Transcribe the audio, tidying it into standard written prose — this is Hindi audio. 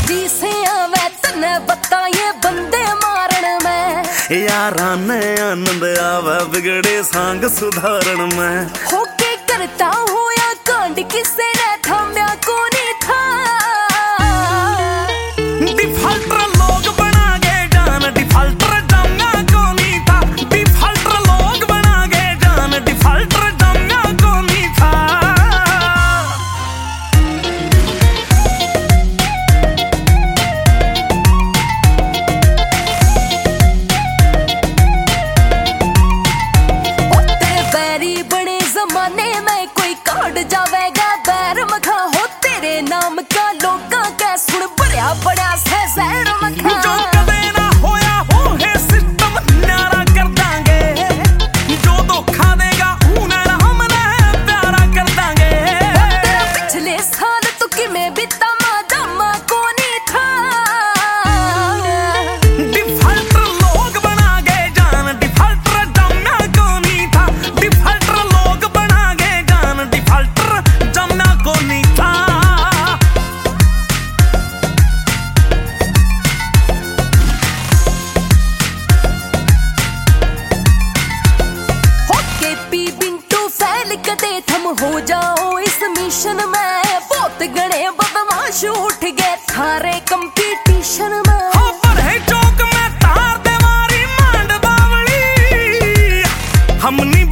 जी से आवे तने बता ये बंदे मारण में, यारा ने आनंद आवे बिगड़े सांग सुधारण में। होके करता हूँ या कांड किसे ने थाम्या को नहीं था। डिफॉल्टर लोग बना गए जान, डिफॉल्टर जमना को नहीं था। डिफॉल्टर लोग बना गए जान, डिफॉल्टर जमना को नहीं था। बड़े जमाने में कोई काट जावेगा बैर मखा हो तेरे नाम का लोगा कै सुन भरिया बड़ा से जहर मखा। जो कदे ना होया हो है सिस्टम न्यारा कर दांगे, जो धोखा देगा उन्हें हमने प्यारा कर दांगे। तेरा पिछले साल तू किमें बीता मादामा को नहीं था। डिफॉल्टर लोग बना गए जान, डिफॉल्टर जमना को नहीं था। डिफॉल्टर लोग बना गए जान, डिफॉल्टर जमना को नहीं था। होके पी बिंटू फैल कदे थम हो जाओ इस मिशन में, बहुत गणे बदमाश उठ गए थारे कंपटीशन में। हाँ पर है चौक में तार दे मारी मांड बावली, हमनी